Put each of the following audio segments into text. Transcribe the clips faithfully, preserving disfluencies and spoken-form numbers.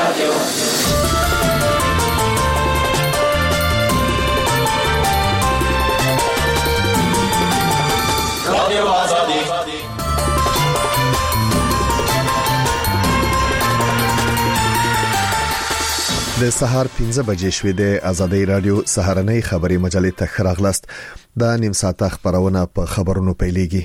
رادیو رادیو آزادی د سهار پنځه بجې شوې د آزادۍ رادیو سهارنۍ خبري مجلې ته خراغلاست د نیم ساعته خبرونه په خبرونو پیلېږي.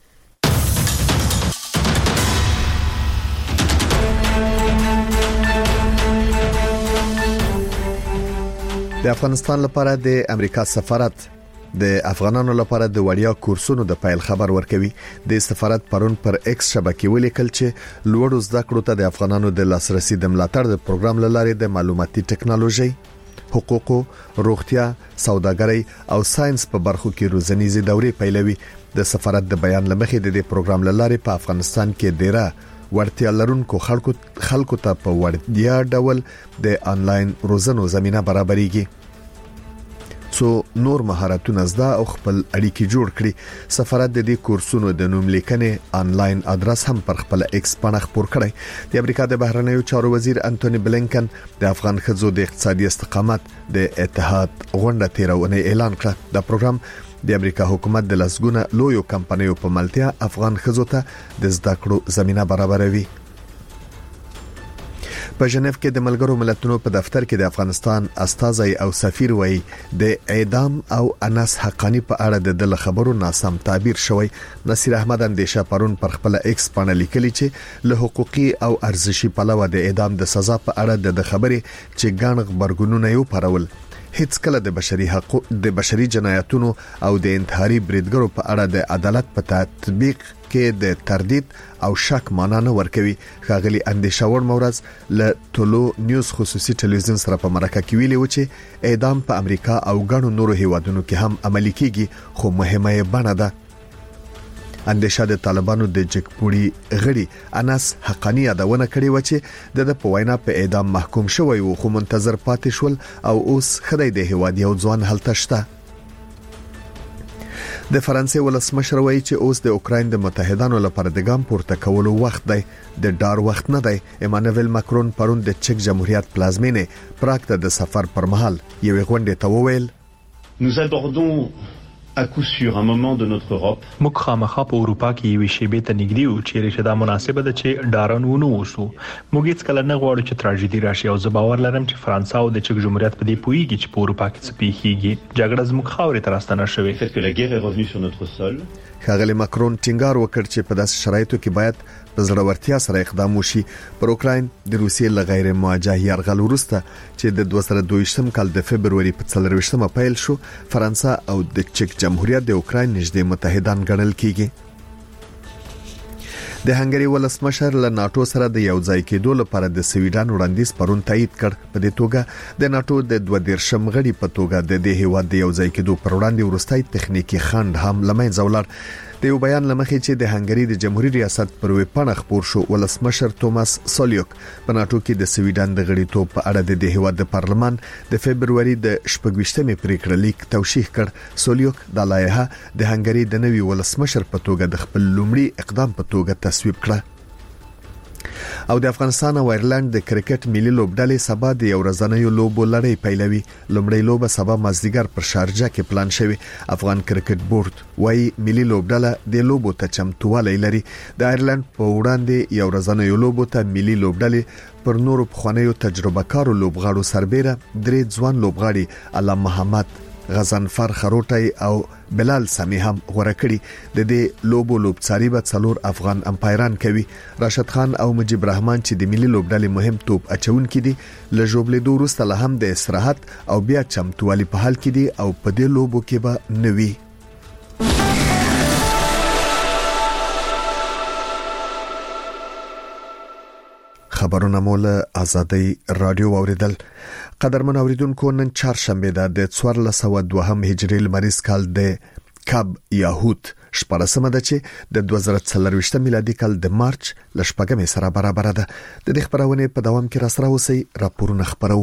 د افغانستان لپاره د امریکا سفارت د افغانانو لپاره د وړیا کورسونو د پایل خبر ورکوي. د سفارت پرون پر ایکس شبکې ولیکل چې لوړو زده کړو ته د افغانانو د لاسرسي د ملاتړ د پروګرام لارې د معلوماتي ټکنالوژي، حقوقو، روغتیا، سوداګرۍ او ساينس په برخو کې روزنیزي دورې پیلوي. د سفارت د بیان لمخې د دې پروګرام لارې په افغانستان کې ډیره ورتیا لرونکو خلکو خلکو ته په وړیا ډول د انلاین روزنو زمينه برابرېږي څو نور مهارتونه زده او خپل اړیکې جوړ کړي. سفارت د دې کورسونو د نوم لیکنې انلاین ادرس هم پر خپل ایکس باندې خبر کړی. د امریکا د بهرنیو چارو وزیر انټونی بلینکن د افغان خځو د اقتصادي استقامت د اتحاد غونډه تیرونه اعلان کړ. د پروګرام د امریکا حکومت د لسګونه لویو کمپنیو په ملتیا افغان خځو ته د زده کړو زمينه برابروي. په جنیف کې د ملګرو ملتونو په دفتر کې د افغانستان استازي او سفیر وایي د اعدام او انس حقانی په اړه د خبرو ناسم تعبیر شوی. نصیر احمد اندیشه پرون پر خپل ایکس باندې لیکلی چې له حقوقي او ارزشي پلوه د اعدام د سزا په اړه د خبرې چې ګڼ خبرګونونه یو پرول هیڅ کله د بشري حقوق د بشري جنایتونو او د انتحاري بریدګرو په اړه د عدالت په تطبیق کې د تردید او شک معنا نه ورکوي. ښاغلي اندیشه ور مورز له ټولو نیوز خصوصي ټلویزیون سره په مرکه کې ویلي و چې اعدام په امریکا او غڼو نورو هیوادونو کې هم عملي کیږي، خو مهمه بڼه ده. اندیشه د طالبانو د جګپوړي غړي انس حقانی یادونه کړې و چې د په وینا په اعدام محکوم شوی و، خو منتظر پاتې شول او اوس خدای د هیواد یو ځوان هلته شته. د فرانسې ولسمشر وایي چې اوس د اوکراین د متحدانو لپاره د ګام پورته کولو وخت دی، د ډار وخت نه دی. ایمانوئل ماکرون پرون د چک جمهوریت پلازمینې پراګ ته د سفر پر مهال یو غونډه ته وویل: Nous abordons à coup sûr un moment de notre Europe. موږ خامخا په اروپا کې یو شی به ته نږدې یو چې رښتیا مناسبه ده چې ډارن ونه وسو. موږ هیڅ کله نه غواړو چې تراژیدي راشي او زه باور لرم چې فرانسه او د چک جمهوریت په دې پوهیږي چې په اروپا کې څه پیښیږي. جګړه زموږ خاورې ته راستنه شوې. fait que la guerre est revenue sur notre sol. ښاغلي ماکرون ټینګار وکړ چې په داسې شرایطو کې باید په زړورتیا سره اقدام وشي. پر اوکراین د روسیې له غیر مواجه یرغل وروسته چې د دوه زره دوه ویشتم کال د فبرवरी په څلور ویشتمه پیل شو، فرانسه او د چک جمهوریت د اوکراین نږدې متحدان ګڼل کیږي. د هنګری ولسمشر له ناتو سره د یو ځای کېدو لپاره د سویډن وړاندیز پرون تایید کړ. په دې توګه د ناتو د دوه دیرشم غړي په توګه د دې هیواد د یو ځای کېدو پر وړاندې ورستای تخنیکی خنډ هم لمنځه ولاړ. د یو بیان لمخې چې د هنګری د جمهوریت ریاست پر وپانه خبر شو، ولسمشر توماس سولیوک په ناتو کې د سویډن د غړیتوب په اړه د دې هیواد د پارلمان د فبرवरी د شپږویشتمې پریکړه لیک توشیح کړ. سولیوک د لایحه د هنګری د نوي ولسمشر په توګه د خپل لومړي اقدام په توګه تصویب کړ. او د افغانستان او ایرلند د کرکټ ملي لوبډلې سبا د یو ورځنیو لوبو لړۍ پیلوي. لومړی لوبه سبا مازدیګر پر شارجه کې پلان شوی. افغان کرکټ بورډ وايي ملي لوبډله د لوبو ته چمتووالی لري. د ایرلند په وړاندې یو ورځنیو لوبو ته ملي لوبډلې پر نورو پخوانیو تجربه کارو لوبغاړو سربېره درې ځوان لوبغاړي علام محمد، غزنفر خروټي او بلال سامي هم غوړه کړي. د دې لوبو لوبڅاري به څلور افغان امپایران کوي. راشد خان او مجيب رحمان چې د ملي لوبډلې مهم توپ اچونکي دي، له جوړېدو وروسته له هم د استراحت او بیا چمتووالي په حال کې دي او په دې لوبو کې به نوي. خبرونه مول آزادۍ رادیو اوریدل. قدرمن اوریدونکو، نن چهارشنبه ده د څوارلس سوه دوهم هجري لمریز کال د کب یاهوت شپږمه ده چې د دوه زره څلور ویشتم میلادي کال د مارچ لشپږمې سره برابر ده. د دې خبرونه په دوام کې را سره اوسئ. راپورونه خبرو.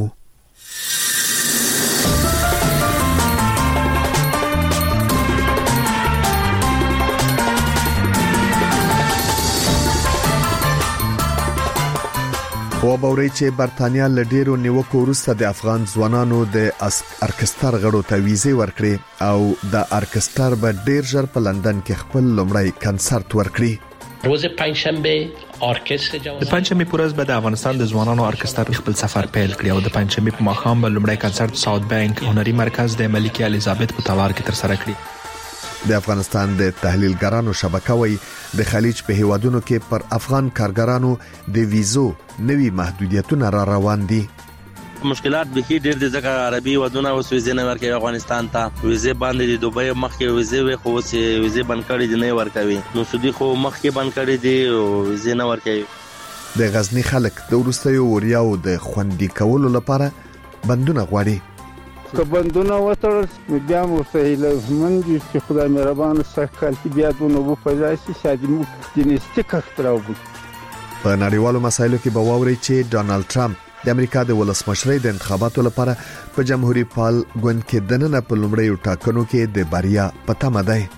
و باوري چې برتانیا له ډیرو نیوکو وروسته د افغان ځوانانو د ارکستر غړو ته ویزه ورکړي او د ارکستر به ډیر ژر په لندن کې خپل لومړی کنسرت ورکړي. روز پنجشنبه ارکستر د پنځمې پورز به د افغانستان د ځوانانو ارکستر خپل سفر پیل کړي او د پنځمې په ماښام به لومړی کنسرت ساوث بانک هنري مرکز د ملکه الیزابت په تالار کې ترسره کړي. د افغانستان د تحلیلګرانو شبکه وایي د خلیج په هیوادونو کې پر افغان کارګرانو د ویزو نوي محدودیتونه را روان دي. مشکلات به ډېر دي ځکه عربي ودونه او ویزه نه ورکوي افغانستان ته. ویزه باندې د دوبۍ مخکې ویزه وي خو چې ویزه بند کړي دي نه ورکوي. نو سودی خو مخکې بند کړي دي او ویزه نه ورکوي. د غزنی خلک د ورستیو وریاو د خوندي کولو لپاره بندونه غواړي. که بندونه وتړل نو بیا مو سهیله من دي چې خدای مهربان سکل بیا دونه وو په ځای شادي مو جنستیک اختراو. په نړیوالو مسایلو کې به واوري چې ډانلډ ټرمپ د امریکا د ولسمشرۍ د انتخاباتو لپاره په جمهوریت پال ګوند کې دننه په لومړیو ټاکنو کې د بریا په تمه دی.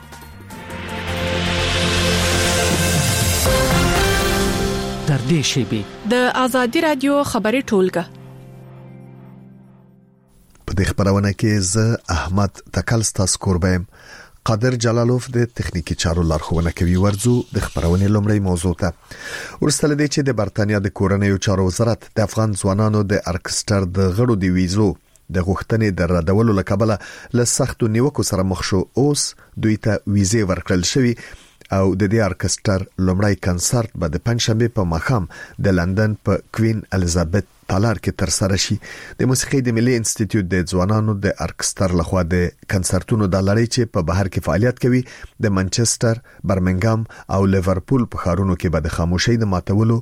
تر دې شیبې د ازادي رادیو خبري ټولګه په دې خبرونه کې زه احمد تکلستاس کوربم. قادر جلالوف د تخنیکی چارو لارښوونه کوي. ورځو د خبرونې لومړی موضوع ته ورسته لدی چې د برتانیا د کورنیو چارو وزارت د افغان ځوانانو د ارکستر د غړو دی ویزو د غوښتنې د ردولو لکبله له سختو نیوکو سره مخ شو. اوس دوی ته ویزه ورکړل شوی او د دې ارکستر لومړی کنسرت به د پنځشنبه په ماښام د لندن په کوین الیزابت تالار کې تر سره شي. د موسیقي د ملي انسټیټیوټ د ځوانانو د ارکستر لخوا د کنسرتونو د لړۍ چې په بهر کې فعالیت کوي د منچستر، برمنګام او لیورپول په ښارونو کې به د خاموشۍ د ماتولو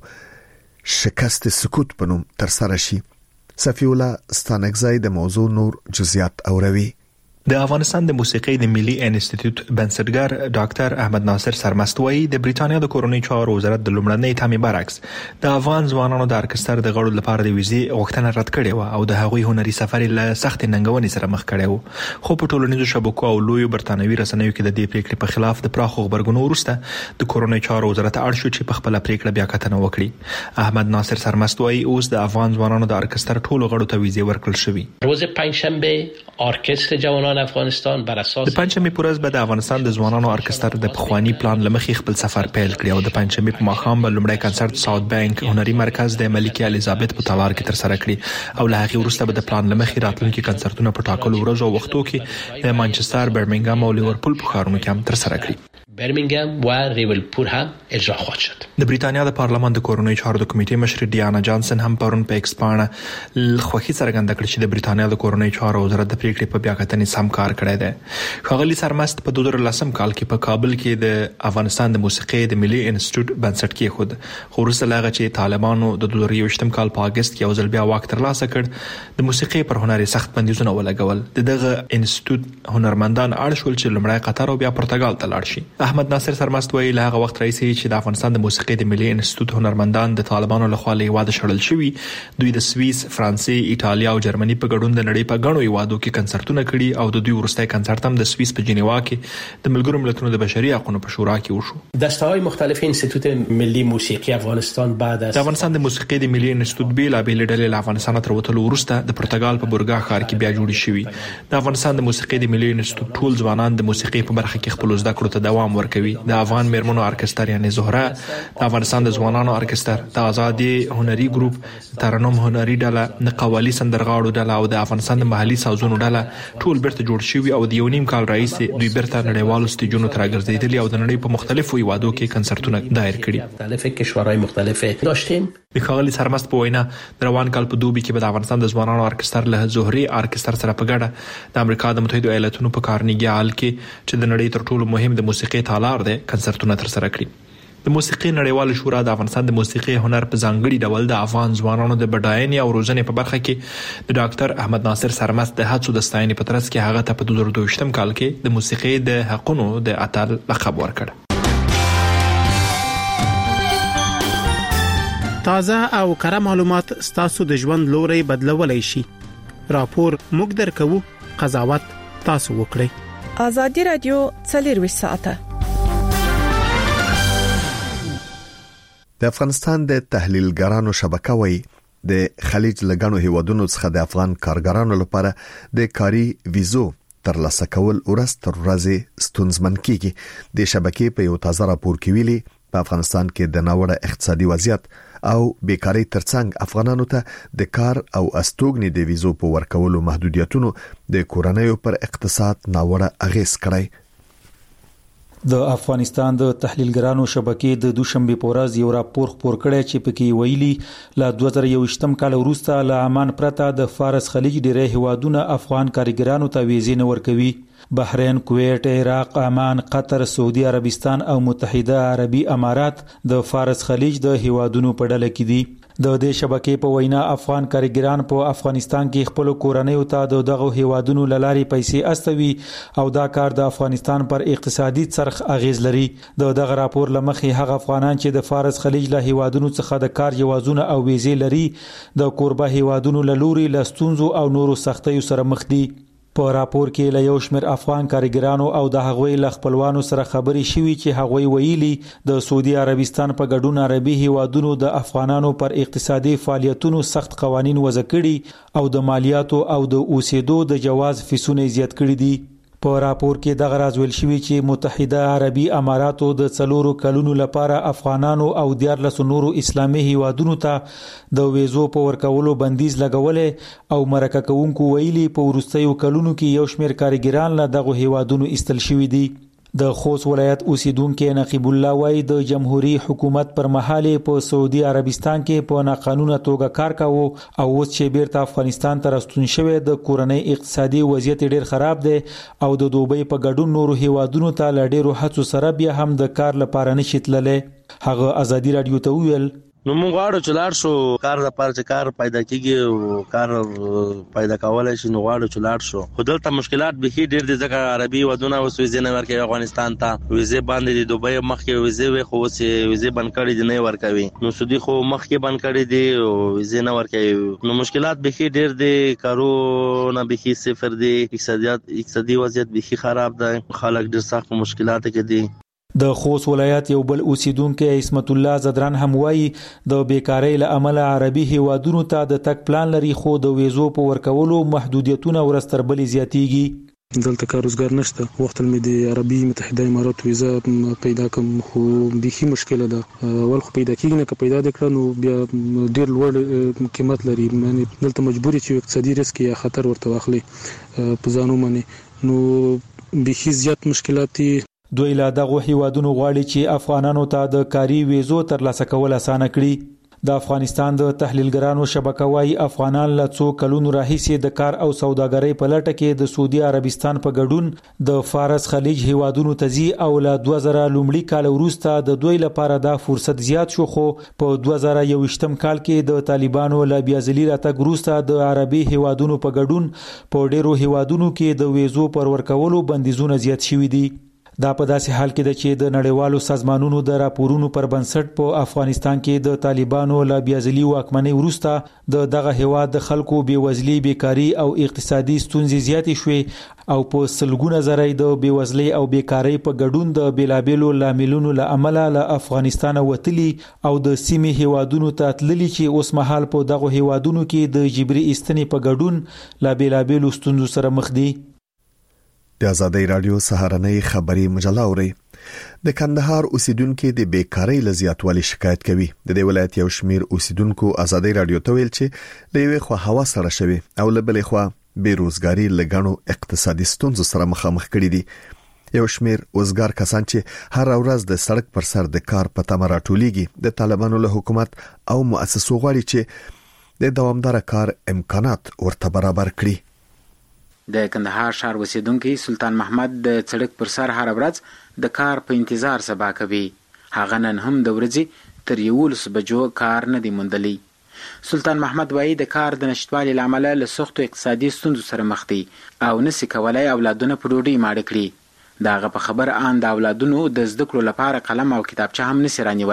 شکست سکوت په نوم تر سره شي. صفی الله ستانکزی د موضوع نور جزئیات اوروي. د افغانستان د موسیقي د ملي انسټیټیوټ بنسټګر ډاکټر احمد ناصر سرمستوي د بریټانیا د کورنۍ چارو وزارت د لومړنۍ تامې برعکس د افغان ځوانانو د ارکستر د غړو لپاره د ویزې غوښتنه رد کړې و او د هغوی هنري سفر له سخت ننګونې سره مخ کړی و. خو په ټولنیزو شبکو او لوی برتانوي رسنیو کې د دې پریکړې په خلاف د پراخو خبرګونو وروسته د کورنۍ چارو وزارت اړ شو چې په خپل پریکړه بیا کتنه وکړي. احمد ناصر سرمستوي اوس د افغان ځوانانو د ارکستر ټولو غړو ته ویزې ورکړل شوې. روز پنجشنبه ارکستر جوانان افغانستان بر اساس د پنځمې پورز به د افغانستان د ځوانانو ارکستر د پخوانی پلان لمخې خپل سفر پیل کړي او د پنځمې په ماښام به لومړی کنسرت ساوث بانک هنري مرکز د ملکه الیزابت په تالار کې تر سره کړي او له هغه وروسته به د پلان لمخې راتلونکي کنسرتونه په ټاکلو ورځو او وختو کې د مانچستر، برمنګام او لیورپول په ښارونو کې هم تر سره کړي. برمنګام و لیورپول هم اجرا خواهد شد. د بریټانیا د پارلمان د کورنۍ چارو د کمیټې مشر ډیانا جانسن هم پرون په ایکس باندې خوښي څرګنده کړې چې د بریټانیا د کورنۍ چارو وزارت د پریکړې په بیا کتنې سم کار کړی دی. ښاغلي سرمست په دوه زره لسم کال کې په کابل کې د افغانستان د موسیقي د ملي انسټیټیوټ بنسټ کېښود. خو وروسته له هغه چې طالبانو د دوه زره یوویشتم کال په اگست کې یو ځل بیا واک ترلاسه کړ د موسیقي پر هنر سخت بندیزونه ولګول. دغه انسټیټیوټ هنرمندان اړ شول چې لومړی قطر او بیا پرتګال ته لاړ شي. احمد ناصر سرمست وی له هغه وخت راځي چې د افغانستان د موسیقي د ملي انسټیټیوټ هنرمندان د طالبانو لخوا له واده شړل شوی. دوی د سوئیس، فرانسې، ایتالیا او جرمني په ګډون د نړۍ په غنو یوادو کې کنسرتونه کړي او د دوی ورستۍ کنسرت هم د سوئیس په جنیوا کې د ملګرو ملتونو د بشري حقوقو په شورا کې وشو. دسته‌های مختلف انسټیټیوټ ملي موسیقي افغانستان بعد از د افغانستان د موسیقي د ملي انسټیټیوټ بیل بیل ډلې له افغانستان تر وټلو وروسته د پرتګال په بورګا ښار کې بیا جوړ شوی. د افغانستان د موسیقي د ملي انسټیټیوټ ټول ځوانان د موسیقي په برخه کې خپل زده کړو ته دوام ورکوي. د افغان میرمنو ارکستر یعنی زهره، د افغانستان د ځوانانو ارکستر، د آزادي هنري ګروپ، ترنم هنري ډله، د قوالی سندرغاړو ډله او د افغانستان د محلي سازونو ډله ټول بیرته جوړ شوي او د یو نیم کال رئیس دوی بیرته نړیوالو سټیجونو ته راګرځېدلي او د نړۍ په مختلفو هیوادو کې کنسرتونه دایر کړي. مختلف کشورهای مختلف داشتیم. د ښاغلي سرمست په وینا د روان کال په دوبي کې به د افغانستان د ځوانانو ارکستر له زهري ارکستر سره په ګډه د امریکا د متحده ایالاتونو په کارنیګي هال کې چې د نړۍ تر ټولو مهم د موسیقي تالار دی کنسرتونه تر سره کړي. د موسیقي نړیوال شورا د افغانستان د موسیقي هنر په ځانګړي ډول د افغان ځوانانو د بډاینې او روزنې په برخه کې د ډاکټر احمد ناصر سرمست د هڅو د ستاینې په ترڅ کې هغه ته په دوه زره دوه کال کې د موسیقي د حقونو د اتل لقب ورکړ. تازه او کره معلومات ستاسو د ژوند لوري بدلولای شي. راپور موږ درکو، قضاوت تاسو وکړئ. ازادي رادیو څلور ساعته د افغانستان د تحلیلګرانو شبکه وایي د خلیج لګانو هیوادونو څخه د افغان کارګرانو لپاره د کاري ویزو ترلاسه کول ورځ تر ورځې ستونزمن کیږي. د شبکې په یو تازه راپور کې ویلي په افغانستان کې د ناوړه اقتصادي وضعیت او بیکاری ترڅنګ افغانانو ته د کار او استوګنې د ویزو په ورکولو محدودیتونو د کورنیو پر اقتصاد ناوړه اغیز کړی. د افغانستان د تحلیلګرانو شبکې د دوشنبه په ورځ یو راپور خپور کړی چې پکې ویلي له دوه زره یوویشتم کال وروسته له عمان پرته د فارس خلیج ډیری هیوادونه افغان کارګرانو ته ویزې نه ورکوي. بحرین، کویت، عراق، عمان، قطر، سعودي عربستان او متحده عربي امارات د فارس خلیج د هیوادونو په ډله کې دي. د دې شبکې په وینا افغان کارګران په افغانستان کې خپل کورنیو ته د دغه هیوادونو لاري پیسې استوي او دا کار د افغانستان پر اقتصادي څرخ اغیز لري. د دغه راپور لمخې هغه افغانان چې د فارس خلیج له هیوادونو څخه د کار جوازونه او ویزې لري د کوربه هیوادونو له لوري له ستونزو او نورو سختیو سره مخ دي. په راپور کې له یو شمېر افغان کارګرانو او د هغوی له خپلوانو سره خبرې شوي چې هغوی ویلي د سعودي عربستان په ګډون عربي هیوادونو د افغانانو پر اقتصادي فعالیتونو سخت قوانین وضع کړي او د مالیاتو او د اوسېدو د جواز فیسونه زیات کړي دي. په راپور کې دغه راز ویل شوی چې متحده عربي اماراتو د څلورو کلونو لپاره افغانانو او دیارلس نورو اسلامي هیوادونو ته د ویزو په ورکولو بندیز لګولې او مرکه کوونکو ویلي په وروستیو کلونو کې یو شمېر کارګران له دغه هیوادونو ایستل شوي دي. د خوست ولایت اوسیدونکو نقیب الله وای د جمهوریت حکومت پر مهال په سعودي عربستان کې په ناقانونه توګه کار کاوه او اوس چې بیرته افغانستان ته راستون شوی د کورنۍ اقتصادي وضعیت ډیر خراب دی او د دوبۍ په ګډون نورو هیوادونو ته له ډیرو هڅو سره بیا هم د کار لپاره نشي تللی. هغه ازادي رادیو ته ویل نو موږ غواړو چې لاړ شو کار لپاره چې کار پیدا کیږي او کار پیدا کولای شي نو غواړو چې لاړ شو. خو دلته مشکلات به هي ډېر دي ځکه عربي ودونه اوس ویزې نه ورکوي افغانستان ته. ویزې باندې د دوبۍ مخکې ویزې وي خو اوس ویزې بند کړي دي نه ورکوي. نو سودي خو مخکې بند کړي دي او ویزې نه ورکوي. نو مشکلات به هي ډېر دي، کارونه به هي صفر دي، اقتصادیات اقتصادي وضعیت به هي خراب ده، خلک ډېر سخت مشکلات کې دي. د خوست ولایت یو بل اوسیدونکو عصمت الله زدران هم وایي د بیکاری له امله عربي هیوادونو ته د تک پلان لري خو د ویزو په ورکولو محدودیتونه ورستر بلې زیاتیږي. دلته کار روزګار نشته. وخت مې د عربي متحده امارات ویزا پیدا کوم خو بيخي مشکله ده. اول خو پیدا کیږي نه که پیدا دکړه نو بیا ډیر لوړ قیمت لري. معنی دلته مجبوري چې اقتصادي ریسک یا خطر ورته واخلي په ځانو باندې نو بيخي زیات مشکلات دي. دوی لا دغه هیوادونو غواړي چې افغانانو ته د کاري ویزو ترلاسه کول اسانه کړي. د افغانستان د تحلیلګرانو شبکه وايي افغانان له څو کلونو راهیسې د کار او سوداګرۍ په لټه کې د سعودي عربستان په ګډون د فارس خلیج هیوادونو ته ځي او له دوه زره لومړي کال وروسته د دوی لپاره دا فرصت زیات شو. خو په دوه زره یوویشتم کال کې د طالبانو له بیازلي راتګ وروسته د عربي هیوادونو په ګډون په ډیرو هیوادونو کې د ویزو پر ورکولو بندیزونه زیات شوي دي. دا په داسې حال کې ده چې د نړیوالو سازمانونو د راپورونو پر بنسټ په افغانستان کې د طالبانو له بیازلي واکمنۍ وروسته د دغه هیواد د خلکو بیوزلي، بیکاری او اقتصادي ستونزې زیاتې شوې او په سلګونه زره د بیوزلۍ او بیکاری په ګډون د بیلابیلو لاملونو له امله له افغانستان وتلي او د سیمې هیوادونو ته تللي چې اوس مهال په دغه هیوادونو کې د جبري ایستنې په ګډون له بیلابیلو ستونزو سره مخ دي. د آزادۍ رادیو سهارنۍ خبری مجله اوري. د کندهار اوسیدونکو د بیکاری له زیاتوالي شکایت کوي. د دې ولایت یو شمیر اوسیدونکو آزادۍ رادیو ته ویل چې د یوې خوا هوا سره شوي او له بلې خوا بیروزګاری لګڼو اقتصادي ستونزو سره مخامخ کړي دي. یو شمیر وزګار کسان چې هر ورځ د سړک پر سر د کار په تمه راټولېږي د طالبانو له حکومت او مؤسسو غواړي چې د دوامدار کار امکانات ورته برابر کړي. د کندهار ښار اوسیدونکو سلطان محمد د سړک پر سر هر ورځ د کار په انتظار سبا کوي. هغه نن هم د ورځې تر یولس بجو کار نه دی موندلی. سلطان محمد وایي د کار د نشټوالي له امله له سختو اقتصادي ستونزو سره مخ دی او نسي کولای اولادونه په ډوډۍ ماړه کړي. د هغه په خبر ان د اولادونو د زده کړو لپاره قلم او کتابچه هم نسي رانیولای.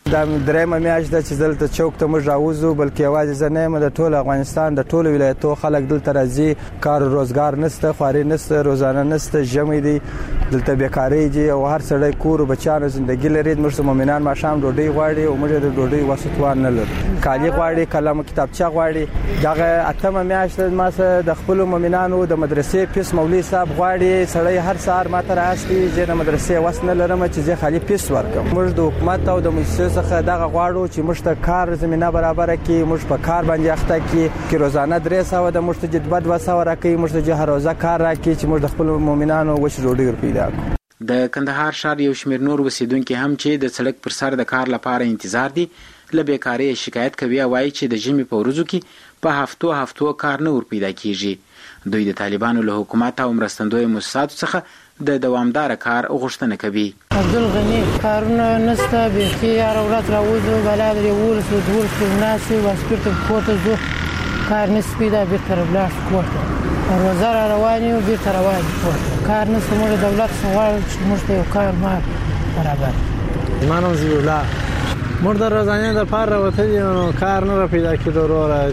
دا درېمه میاشت ده چې دلته چوک ته موږ راوځو، بلکې یوازې زه نه یم، د ټول افغانستان د ټولو ولایتو خلک دلته راځي. کار او روزګار نشته، خواري نشته، روزانه نشته، ژمی دي، دلته بیکاری دي او هر سړی کور او بچانو ژوندۍ لري. موږ مومنان ماښام ډوډۍ غواړي او موږ د ډوډۍ وسوتوان نه لرو. کالي غواړي، قلم کتابچه غواړي. دغه اتمه میاشت ما سره د خپل مومنانو د مدرسې پیس مولوي صاحب غواړي. سړی هر سهار ماته راځي چې د مدرسې وس نه لرم چې زه خالي پیس ورکم. موږ د حکومت او د مؤسسو څخه دغه غواړو چې موږ ته کار زمينه برابر کړي، موږ په کار باندې اخته کړي، چې روزانه درې سوه د موږ ته جدبد وسه ورکړي، موږ ته هر ورځ کار راکړي چې موږ د خپل مومنانو وش روډي پیدا کړو. د کندهار ښار یو شمېر نور اوسیدونکو هم چې د سړک پر سر د کار لپاره انتظار دي له بیکاری شکایت کوي او وايي چې د ژمي په ورځو کې په هفتو هفتو کار نه ور پیدا کیږي. دوی د طالبانو له حکومت او مرستندوی مؤسساتو څخه د دوامدار کار غوښتنه کوي. عبدالغنی کارونه نسته، بیخي هر ورځ راوځو، بلا درې ولسو دولسو ناسې واسپیرته کورته ځو، کار نسته پیدا، بیرته راولاړ کورته روزه را روان یو، بیرته روان کورته کار نسته. موږ دولت څخه غواړو چې موږ ته یو کار مار برابر. زما نوم ضیاء الله. موږ د روزانه دپاره راوتلي نو کار نه را پیدا کېدو. وروره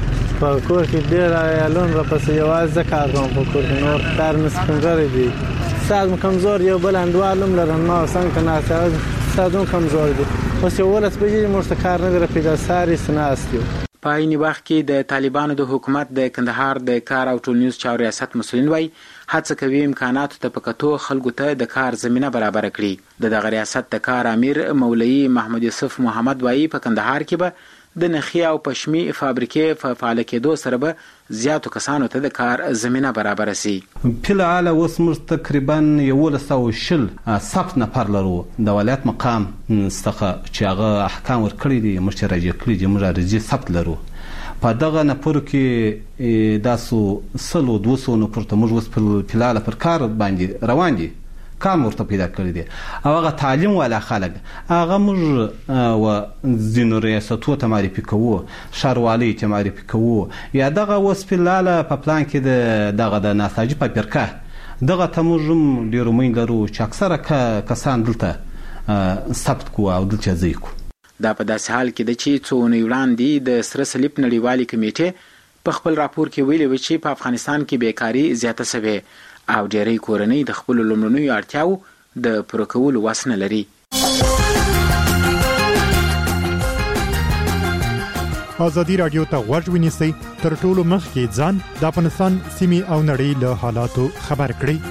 په کور کې ډېر عیالونه راپسې یوازې زه کار کوم په کور کې، نور کار مې سپینږیری دي. استاد م کمزور، یو بل انډوال هم لرم، ما څنګه که ناست استاد هم کمزور دي. اوس یولس بجې موږ ته کار نه دی را پیدا، ساري ناست یو. په عین وخت کې د طالبانو د حکومت د کندهار د کار او ټولنیز چارو ریاست مسؤلین وایي هڅه کوي امکاناتو ته په کتو خلکو ته د کار زمینه برابر کړي. د دغه ریاست د کار امیر مولوي محمد یوسف محمد وایي په کندهار کې به د نخي او پشمي فابریکې په فعال کېدو سره به زیاتو کسانو ته د کار زمینه برابر سي. په حال اوس موږ تقریبا یولس سوه شل ثبت نفر لرو د ولایت مقام څخه چې هغه احکام ورکړي دي، موږ چې راجع کړي دي، موږ راجع ثبت لرو. په دغه نفرو کې داسو سلو دوه سوه نفر ته موږ اوس په حال پر کار باندې روان دي، کار ورته پیدا کړی دی او هغه تعلیم والا خلک هغه موږ و ځینو ریاستو ته معرفي کوو، ښاروالۍ ته معرفي کوو، یا دغه اوس په حال په پلان کې د دغه د ناساجي فابریکه دغه ته موږ هم ډېر امید لرو چې اکثره کسان دلته ثبت کوو او دلته ځای کوو. دا په داسې حال کې ده چې څو اونۍ وړاندې د سره صلیب نړیوالې کمیټې په خپل راپور کې ویلي و چې په افغانستان کې بیکاري زیاته سوې او ډېری کورنۍ د خپلو لومړنیو اړتیاو د پوره کولو وس نه لري. ازادي راډیو ته غوږ ونیسئ، تر ټولو مخکې ځان د افغانستان سیمې او نړۍ له حالاتو خبر کړئ.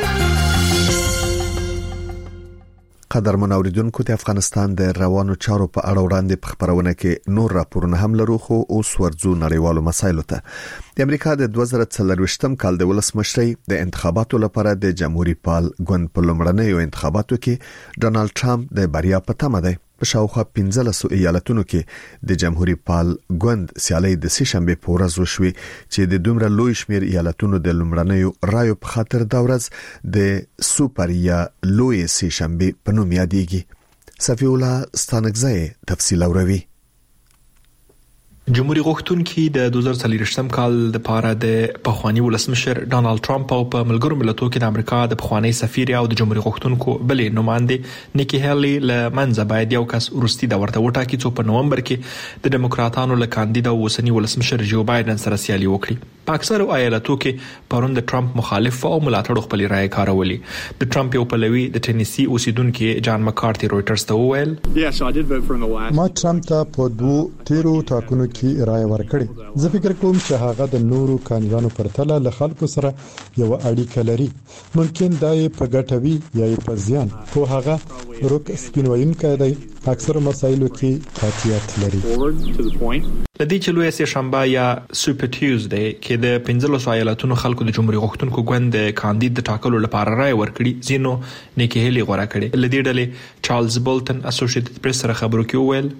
قدرمن اوریدونکو ته افغانستان د روانو چارو په اړه وړاندې په خبرونه کې نور راپورونه هم لرو، خو اوس ورځو نړیوالو مسایلو ته. د امریکا د دوه زره څلرویشتم کال د ولسمشرۍ د انتخاباتو لپاره د جمهوریت پال ګوند په لومړنیو انتخاباتو کې ډونالد ټرمپ د بریا په تمه دی. په شاوخوا پنځلسو ایالتونو کې د جمهوریت پال ګوند سیالي د سې شنبه په ورځ وشوي چې د دومره لوی شمیر ایالتونو د لومړنیو رایو په خاطر دا ورځ د سوپر یا لوی سې شنبه په نوم یادېږي. صفی الله ستانکزی تفصیل اوروي. جمهوریت غوښتونکي د دوه زره څلرویشتم کال د پاره د پخوانی ولسمشر ډونالد ټرمپ او په ملګرو ملتونو کې د امریکا د پخوانی سفیر او د جمهوریت غوښتونکو بلې نماینده نیکی هیلی له منځه باید یو کس ورستي د ورته وټاکي چې په نومبر کې د دیموکراتانو له کاندید او اوسنی ولسمشر جو بایدن سره سیالي وکړي. په اکثرو ایالتونو کې پرون د ټرمپ مخالف او ملاتړ خپل رائے کارولي. د ټرمپ یو پلوي د ټینیسي اوسیدونکو جان مکارتي رويټرز ته وویل ما ټرمپ ته په دوه تیرو ټاکنو کې رائے ورکړي. زه فکر کوم چې هغه د نورو کاندیدانو پرتله له خلکو سره یو اړیکه لري. ممکن دا یې په ګټه وي یا یې په زیان، خو هغه روک سپینوینکی دی، اکثر مسایلو کې قاطعیت لري. لدې چې لوی سې شنبه یا سوپر ټیوزډے کې د پنځلسو ایالتونو خلکو د جمهوریت غوښتونکو ګوند د کاندید د ټاکلو لپاره رائے ورکړي. زینو نیکی هیلی غوړه کړي. لدې ډلې چارلز بولټن اسوسییټډ پریس سره خبرو کې وویل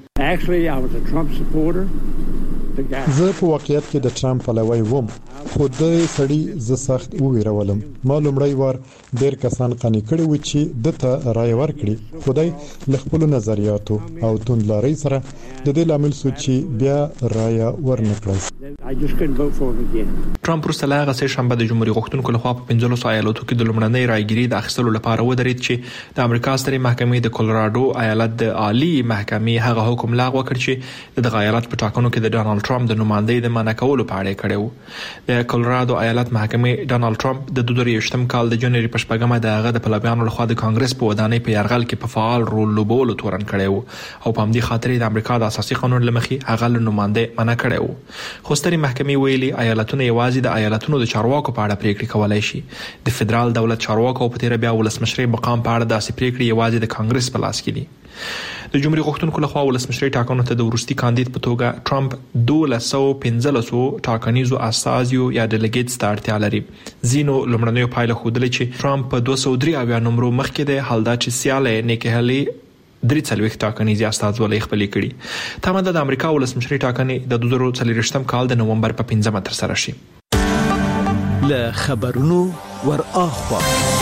زه په واقعیت کې د ټرمپ پلوی وم، خو د سړی ز سخت وویرولم. ما لومړی وار ډېر کسان قانع کړي و چې دته رائے ورکړي، خدای له خپل نظریاتو او توندلارۍ سره د دې لامل سو چې بیا رائے ورنکړل. ټرمپ وروسته له هغه سه شنبه د جمهوریت غوښتونکو لخوا په پنځلسو ایالتونو کې د لومړنۍ رایګیري د اخیستلو لپاره ودرېد چې د امریکا سترې محکمې د کولراډو ایالت د عالی محکمې هغه حکم لغوه کړ چې د ایالت په ټاکنو کې د ډانلډ ټرمپ د نمائندګۍ د منع کولو په اړه کړو. د کولراډو ایالت محکمې ډانلډ ټرمپ د دوه زره یوولسم کال د جنوري په شپږمه د هغه د پلویانو لخوا د کانګرس په ودانۍ په یرغل کې په فعال رول لوبولو تورن کړو او په همدې خاطر د امریکا د اساسي قانون لمخې هغه له نمائندګۍ منع کړو. خو سترې محکمې ویلي ایالتونه یوازې د ایالتونو د چارواکو په اړه پریکړې کولای شي. د فدرال دولت چارواکو په تیر بیا ولسمشر مقام په اړه داسې پریکړې یوازې د کانګرس په لاس کې دي. د جمهوریت غوښتونکو لخوا ولسمشر ټاکنو ته د ورستي کاندید په توګه ټرمپ دوه سوه پنځلس ټاکنیزو اساسیو یا ډیلیګیټس ته اړتیا لري. زینو لومړنیو پایله ښودلې چې ټرمپ په دوه سوه درې اویا نمبرو مخکې دی، حال دا چې سیاله نیکی هلی درې څلوېښت ټاکنیزې استازولۍ خپلې کړي. تمه ده د امریکا ولسمشري ټاکنې د دوه زره څلوېښتم کال د نومبر په پنځمه ترسره شي. له خبرونو ور اخوا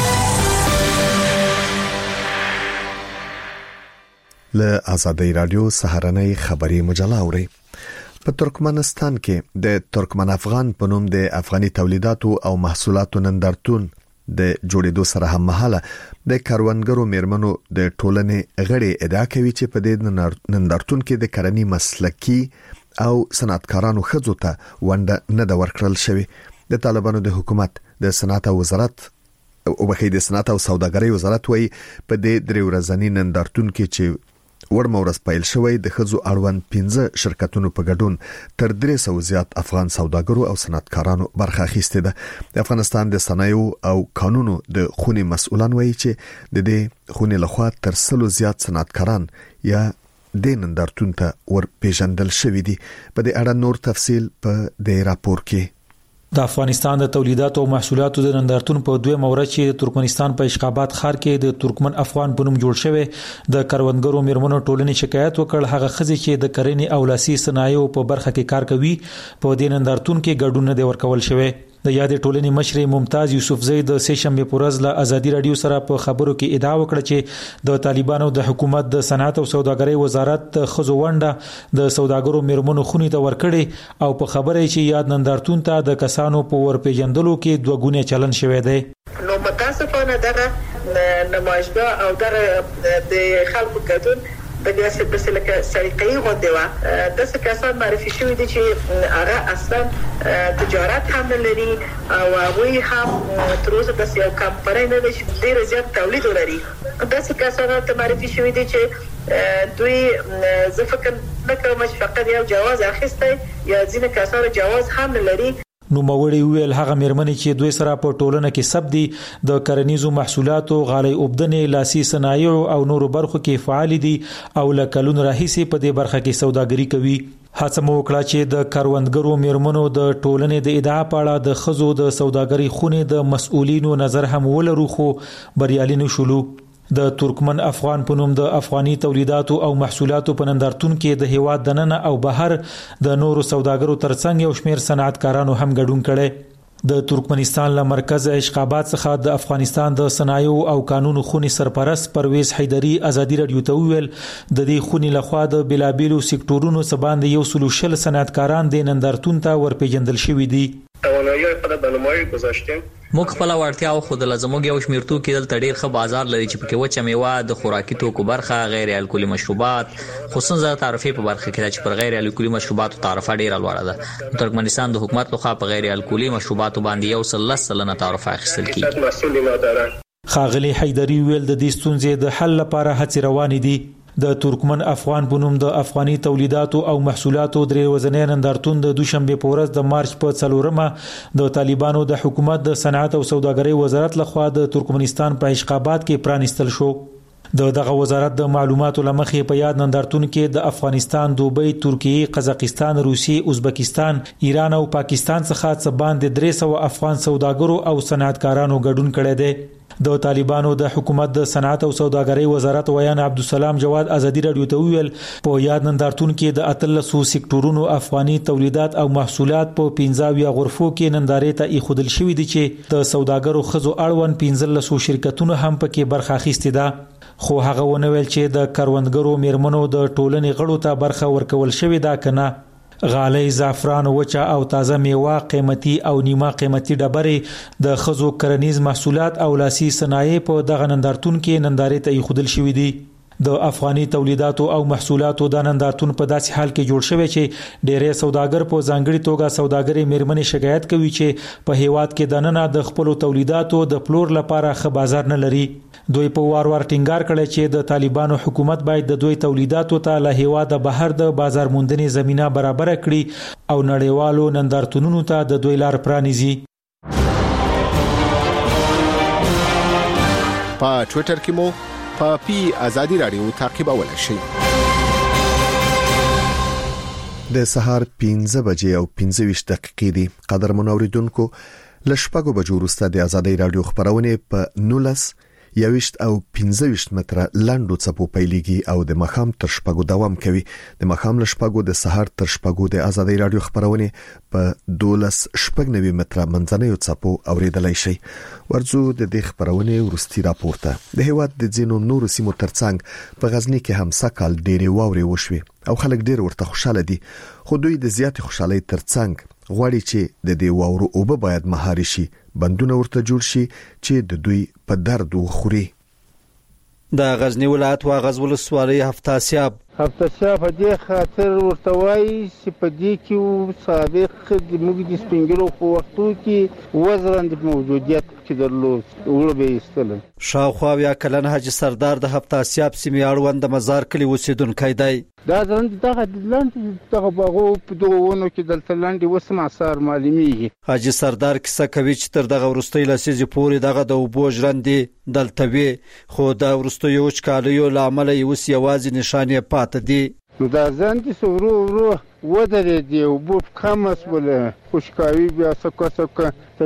له آزادۍ رادیو سهارنۍ خبری مجله اوري. په ترکمنستان کې د ترکمن افغان په نوم د افغاني تولیداتو او محصولاتو نندارتون د جوړېدو سره هم مهاله د کاروانګرو میرمنو د ټولنې غړي ادعا کوي چې په دې نندارتون کې د کرنی مسلکی او صنعتکارانو خځو ته ونډه نه د ورکړل شوی. د طالبانو د حکومت د صنعت او وزارت او بخې د صنعت او سوداګرۍ وزارت وایي په دې درې ورځنی نندارتون کې چې ورمورس پایل شوی د خځو اړوند پنځه شرکتونو په ګډون تر درې سوه زیات افغان سوداګرو او صنعتکارانو برخه اخیسته ده. د افغانستان د صنایعو او قانونو د خونې مسؤلان وایي چې د دې خونې لخوا تر سلو زیات صنعتکاران یا د نندارتون ته ور پیژندل شوی دي. په دې اړه نور تفصیل په دې راپور کې. د افغانستان د تولیداتو او محصولاتو د نندارتون په دوه مورچ چې د ترکمنستان په اشخابات ښار کې د ترکمن افغان په نوم جوړ شوی د کاروانګرو میرمنو ټولنې شکایت وکړ. هغه خزې چې د کرنې او لاسي صنایعو په برخه کې کار کوي په دې نندارتون کې ګډون نه دی ورکول شوی. د یادې ټولنې مشر ممتاز یوسفزئی د سه شنبه په ورځ له ازادي رادیو سره په خبرو کې ادعا وکړه چې د طالبانو د حکومت د صنعت او سوداګرۍ وزارت خزو ونډه د سوداګرو میرمنو خونې ته ورکړي او په خبره چې یاد نندارتون ته د کسانو په ورپېژندلو کې دوه ګونی چلن شوی دی. نو متاسفانه دغه نمایشګاه او دغه د خلکو ګډون د داسې په لکه سلیقې غونډه و د څه کسان معرفي شوی دي چې هغه اصلا تجارت هم لري او هغه هم تر اوسه د یو کمپنۍ نه دي چې ډیر زیات تولید لري. د څه کسان ته معرفي شوی دي چې دوی زه فکر نه کوم چې فقط یو جواز اخیسته یا ځینې کسان جواز هم لري. نو موړی ویل هغه میرمنې چې دوی سره په ټولنه کې سب دي د کرنیزو محصولاتو غالي وبدنې لاسي صنایع او نورو برخو کې فعال دي او لکلون راهیسي په دې برخه کې سوداګري کوي. هڅه مو وکړه چې د کاروانګرو میرمنو د ټولنې د ادعا په اړه د خزو د سوداګرۍ خونې د مسؤلینو نظر هم ولرو خو بریالي نشولو. د ترکمن افغان په نوم د افغاني تولیداتو او محصولاتو په نندارتون کې د هیواد دننه او بهر د نورو سوداګرو ترڅنګ یو شمېر صنعتکارانو هم ګډون کړي. د ترکمنستان له مرکز اشخابات څخه د افغانستان د صنایعو او قانونو خونې سرپرست پرویز حیدری ازادي رادیو ته ویل د دې خونې لخوا د بلابلو سکتورونو سباند یو سلو شل صنعتکاران د نندارتون ته ورپېژندل شوي دي. توانایی خود به نمایش گذاشتیم. موږ خپل وړتیا خو د لازموږ یو شمیر توکي دلته ډیر ښه بازار لري چې پکې وچه میوه د خوراکي توکو برخه غیر الکولي مشروبات خصوصا تعرفې په برخه کې چې پر غیر الکولي مشروباتو تعرفه ډیره لوړه ده. ترکمنستان د حکومت لخوا په غیر الکولي مشروباتو باندې یو سل سلنه تعرفه اخیستل کیږي. خاغلی حیدری ویل د دې ستونزې د حل لپاره هڅې روانې دي. د ترکمن افغان په نوم د افغاني تولیداتو او محصولاتو درې ورځنی نندارتون د دوشنبه په ورځ د مارچ په څلورمه د طالبانو د حکومت د صنعت او سوداګرۍ وزارت لخوا د ترکمنستان په اشخابات کې پرانیستل شو. د دغه وزارت د معلوماتو لمخې په یاد نندارتون کې د افغانستان، دوبۍ، ترکیه، قزاقستان، روسیې، ازبکستان، ایران او پاکستان څخه څه باندې درې سوه افغان سوداګرو او صنعتکارانو ګډون کړی دی. د طالبانو د حکومت د صنعت او سوداګرۍ وزارت ویان عبدالسلام جواد ازادي رادیو ته ویل په یاد نندارتون کې د اتلسو سکتورونو افغاني تولیدات او محصولات په پنځه غرفو کې نندارې ته ایښودل شوي دي چې د سوداګرو خزو اړوند پنځلسو شرکتونو هم پکې برخه اخیستې ده. خو هغه ونه ویل چې د کاروانګرو میرمنو د ټولنې غړو ته برخه ورکول شوې ده کنه. غالۍ، زعفران، وچه او تازه میوه، قیمتي او نیمه قیمتي ډبرې، د خزو کرنیز محصولات او لاسي صنایع په دغه نندارتون کې نندارې ته ایښودل شوي دي. د افغاني تولیداتو او محصولاتو د نندارتون په داسې حال کې جوړ شوی چې ډېری سوداګر په ځانګړي توګه سوداګري میرمنې شکایت کوي چې په هیواد کې دننه د خپل تولیداتو د پلور لپاره ښه بازار نه لري. دوی په وار وار ټینګار کړی چې د طالبانو حکومت باید د دوی تولیداتو ته له هیواده بهر د بازار موندنې زمينه برابر کړي او نړیوالو نندارتونونو ته د دوی لار پرانیزي. په ټوئیټر کې مو په پی آزادی رادیو تعقیبولای شئ. د سهار پنځه بجې او پنځه ویشت دقیقې دي. قدر منوریدونکو لشپږو بجو وروسته د آزادی رادیو خبرونه په نولس یوشت او پنځه ویشت متره لاندو څپو پیلېږي او د مخام تر شپږو دوام کوي. د مخام لشپږو د سهار تر شپږو د آزادی رادیو خبرونه په دولس شپږ نوي متره منځنیو څپو اوریدلای شي. ورځو د دې خبرونه ورستي راپورته. د هیواد د ځینو نورو سیمو ترڅنګ په غزنی کې هم سکهال ډېری واوري وشوي او خلک ډېر ورته خوشاله دي. خو دوی د زیات خوشحالي ترڅنګ غواړي چې د دې واورو اوبه باید مهار شي، بندونه ورته جوړ شي چې د دوی په درد وخوري. د غزنی ولایت واغز ولسوالۍ هفته سیاب هفته سیاب دې خاطر ورته وایي چې په دې کې سابق د موږ د سپینګرو په وختو کې وزرند موجودیت کې درلود وړ به ایستل. شاوخوا یا کلن حاجی سردار د هفته سیاب سیمې اړوند مزار کلی اوسیدونکی دی. دا ځند دغه لاندې دغه باغو په دغه ونو کې دلته لاندې وسم اثر معلومیږي. حاجی سردار کیسه کوي چې تر دغه ورستۍ لسیزې پورې دغه د اوبو ژرندې دلته وي، خو د ورستیو وچکالیو له امله یې اوس یوازې نښانې پاتې دي. نو دا ځندې ورو ورو ودرېدې، اوبه کمه شوله، خوشکاوي بیا څکه څکه ته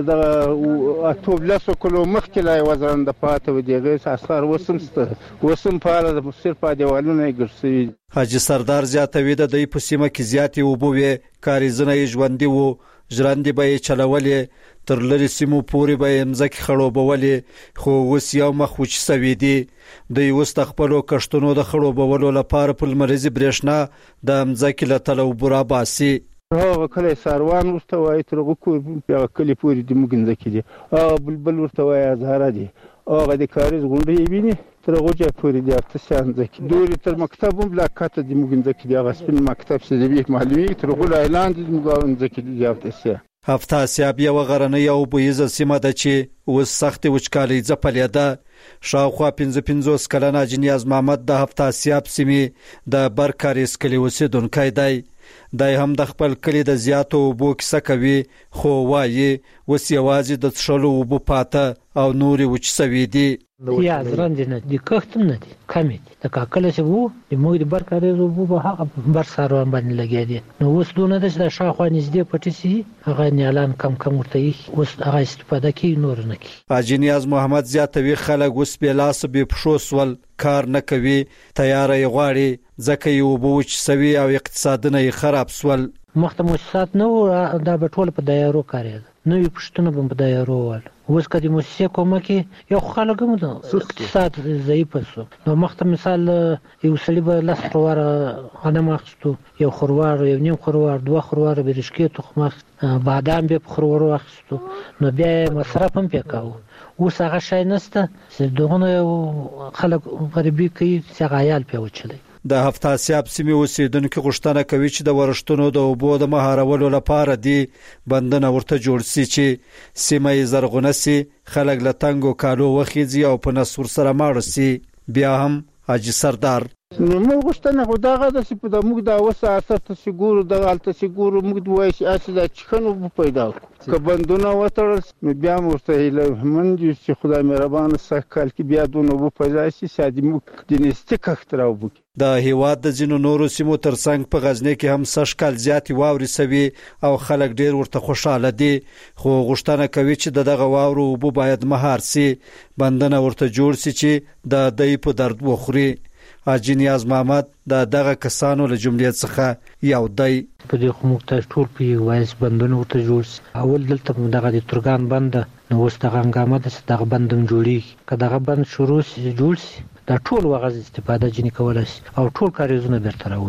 دغه اته لسو کلو مخکې لا یې وزرنده پاتې و. د هغې اثار اوس هم شته، اوس هم فعاله ده، صرف دیوالونه یې ګرد شوي. حاجي سردار زیاتوي د دوی په سیمه کې زیاتې اوبه وې، کاریزونه یې ژوندي وو، ژرندې به یې چلولې، تر لرې سیمو پورې به یې مځکې خړوبولې، خو اوس یو مخ وچ سوي دي. دوی اوس د خپلو کښتونو د خړوبولو لپاره په لمریزې برېښنا د مځکې له تله اوبه راباسي. هغه کلی ساروان ورته وایي، تر هغه کلي پورې د موږ مځکې دي. هغه بلبل ورته وایي ازهره دي. هغه د کاریز غونډۍ یې ویني تر هغو جای پورې د اته سیان مځکې دورې تر مکتب هم لا کته د موږ مځکې دي. هغه سپین مکتب چې د بیخ معلومیږي تر هغو لا اعلان دي موږ مځکې دي د اته سیان. هفته سیاب یوه غرنۍ او بویزه سیمه ده چې اوس سختې وچکالۍ ځپلې ده. شاوخوا پنځه پنځوس کلن حاجي نیاز محمد د هفته سیاب سیمې د برکاریز کلي اوسېدونکی دی. دی هم د خپل کلي د زیاتو اوبو کیسه کوي، خو وایي اوس یوازې د څښلو اوبه پاته او نورې وچ سوي دي. یا ژرندې نه دي، کښت هم نه دي، کمې دي. د کاکله چې وو د موږ د برکاریز اوبه به هغه بر ساروان باندې لګېدې. نو اوس دونه ده چې د شاوخوا نږدې پټې سي هغه نیالان کم کم ورته ایښي، اوس هغه استفاده کوي، نور نه کوي. حاجي نیاز محمد زیاتوي خلک اوس بې لاسه بې پښو سول، کار نه کوي، تیاره یې غواړي، ځکه یې اوبه وچ سوي او اقتصادونه یې خراب سول. مخته موسسات نه وو، دا به ټوله په دایرو کارېده، نوي پوښتنه به په دایرو ول. اوس که د موسسې کومک یو خلک هم اقتصاد ضعیفه شو. نو مخته مثال یو سړي به لس خرواره غنم اخیستو، یو خروار، یو نیم خروار، دوه خرواره برشکې تخم اخیست، بادام به په خروارو اخیستو، نو بیا یې مصرف هم پې کوو. اوس هغه شی نشته چې دغونه خلک غریبي کوي چې هغه عیال پې وچلی. د هفته سیاب سیمې اوسېدونکي غوښتنه کوي چې د ورښتونو د اوبو د مهارولو لپاره دي بندونه ورته جوړ سي چې سیمه یې زرغونه سي، خلک له تنګو کالو وخیځي او په نس ورسره ماړه سي. بیا هم حاجي سردار نو موږ غوښتنه خو دغه ده چې په موږ د اوس اساس ته چې ګورو دغه هلته چې ګورو موږ د وایي چې هسې دا چښنه اوبه پیدا کړو، که بندونه وتړل نو بیا مو ورته هیلهمند یو چې خدای مهربانه سږ کال کې بیا دونه اوبه پیدا شي چې د موږ د نستي کښت راوبو. د هیواد د ځینو نورو سیمو ترڅنګ په غزنی کې هم سږ کال زیاتې واورې سوي او خلک ډېر ورته خوشحاله دي، خو غوښتنه کوي چې د دغه واورو اوبه باید مهار سي، بندونه ورته جوړ سي چې د دوی په درد وخوري. حاجي نیاز محمد د دغه کسانو له جملې څخه یو دی. په دې خو موږ ته ټول پوهېږو وایي چې بندونه ورته جوړ سي. اول دلته دغه د ترګان بند ده، نو اوس دغه هنګامه ده چې دغه بند هم جوړېږي. که دغه بند شروع سي جوړ سي دا ټول وغځ استفاده ځینې کولی شي او ټول کاریزونه بېرته راوځي.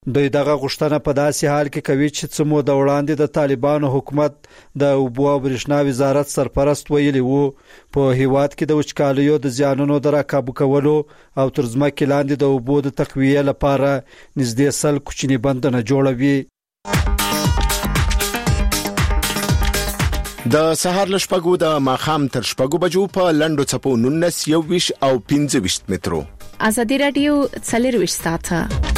دوی دغه غوښتنه په داسې حال کې کوي چې څه مو د وړاندې د طالبانو حکومت د اوبو او برېښنا وزارت سرپرست ویلي وو په هیواد کې د وچکالیو د زیانونو د راکابو کولو او تر ځمکې لاندې د اوبو د تقویې لپاره نږدې سل کوچني بندونه جوړوي. د سهار له شپږو د ماښام تر شپږو بجو په لنډو څپو نولس یو ویش او پنځه ویشت مترو. ازادي رادیو څلور ویشت ساعته